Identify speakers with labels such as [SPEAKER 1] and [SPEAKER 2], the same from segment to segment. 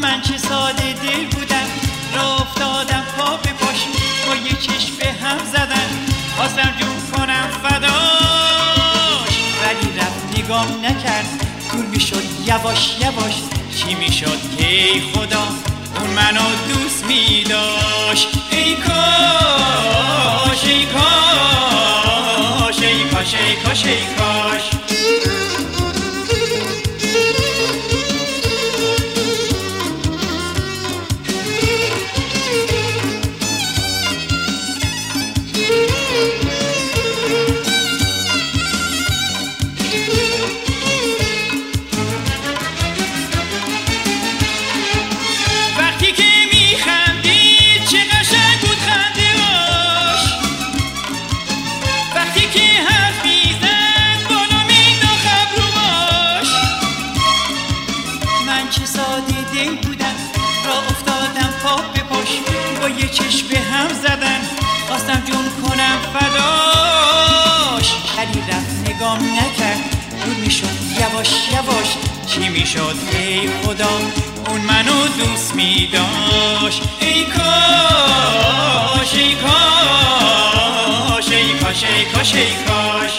[SPEAKER 1] من چه ساده دل بودم، راه افتادم پا به پاش، با یه چشم به هم زدن، خواستم جون کنم فداش، ولی رفت نگام نکرد، دور میشد یواش یواش. چی میشد که ای خدا اون منو دوست میداشت؟ ای کاش ای کاش ای کاش ای کاش ای کاش. چه ساده دل بودم، راه افتادم پا به پاش، با یه چشم به هم زدن، خواستم جون کنم فداش، ولی رفت نگام نکرد، دور میشد یواش یواش. چی میشد ای خدا اون منو دوست میداشت؟ ای کاش ای کاش ای کاش ای کاش ای کاش.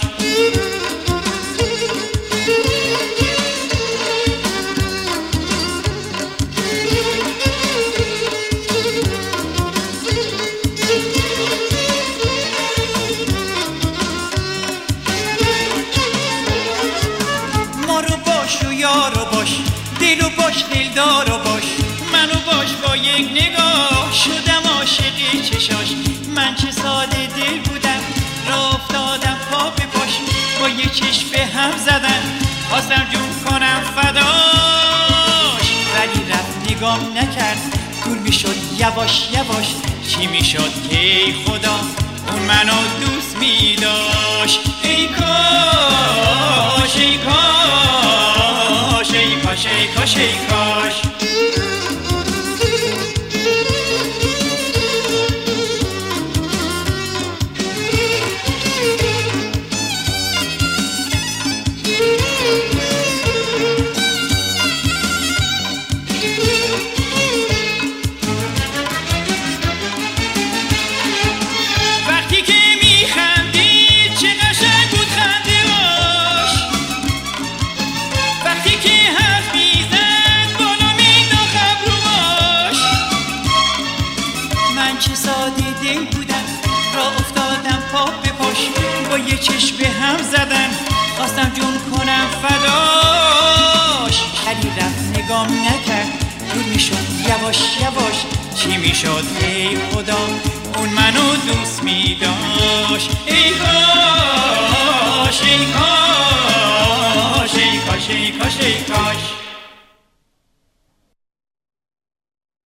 [SPEAKER 1] یارو باش، دلو باش، دلدارو باش، منو باش، با یک نگاه شدم عاشق چشاش. من چه ساده دل بودم، راه افتادم پا به پاش، با یک چشم به هم زدن، خواستم جون کنم فداش، ولی رفت نگام نکرد، دور میشد یواش یواش. چی میشد که ای خدا اون منو دوست میداشت؟ ای کاش ای کاش ای کاش ای کاش ای کاش. وقتی که میخندید چه قشنگ بود خنده باش، وقتی که حرف میزد بالا مینداخت ابروهاش. من چه ساده دل بودم، راه افتادم پا به پاش، با یه چشم به هم زدن، خواستم جون کنم فداش، ولی رفت نگام نکرد، دور میشد یواش یواش. چی میشد ای خدا اون منو دوست میداشت؟ ای کاش ای کاش